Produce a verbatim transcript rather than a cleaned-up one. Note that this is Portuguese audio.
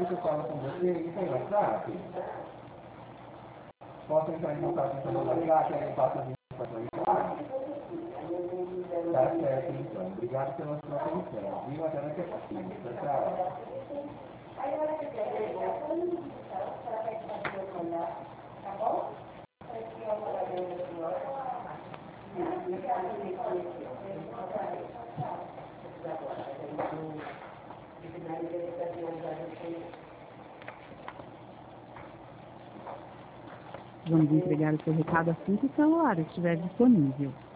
que eu falo com você, isso é WhatsApp? Posso entrar em contato com o WhatsApp, aí eu passo as informações lá? Tá certo, então. Obrigado pela sua atenção. Viu? Até daqui a pouquinho. Tchau, tchau. Vamos entregar o seu recado assim que o celular estiver disponível.